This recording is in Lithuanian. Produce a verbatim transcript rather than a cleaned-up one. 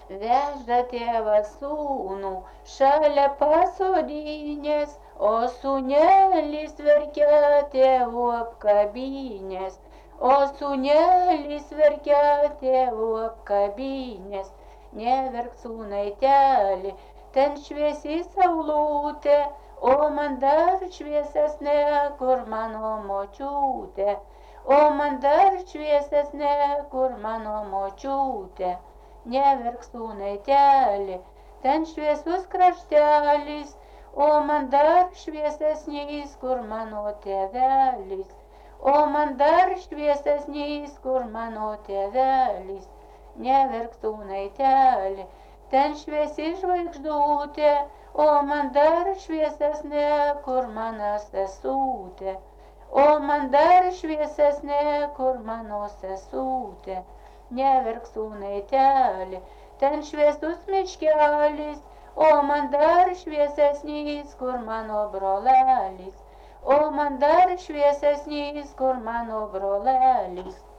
Veža tėvas sūnų šalia pasodinės, o sūnelis verkia tėvų apkabinės, o sūnelis verkia tėvų apkabinės. Neverk sūnaiteli, ten šviesi saulutė, o man dar šviesesnė, kur mano močiutė, o man dar šviesesnė, kur mano močiutė. Neverk sūnaiteli, ten šviesus kraštelis, o man dar šviesesnis, kur mano tėvelis, o man dar šviesesnis, kur mano tėvelis. Neverk sūnaiteli, ten šviesi žvaigždutė, o man dar šviesesnė, kur mano sesutė, o man dar šviesesnė, kur mano sesutė. Neverk sūnaiteli, ten šviesus miškelis, o man dar šviesesnis, kur mano brolelis, o man dar šviesesnis, kur mano brolelis.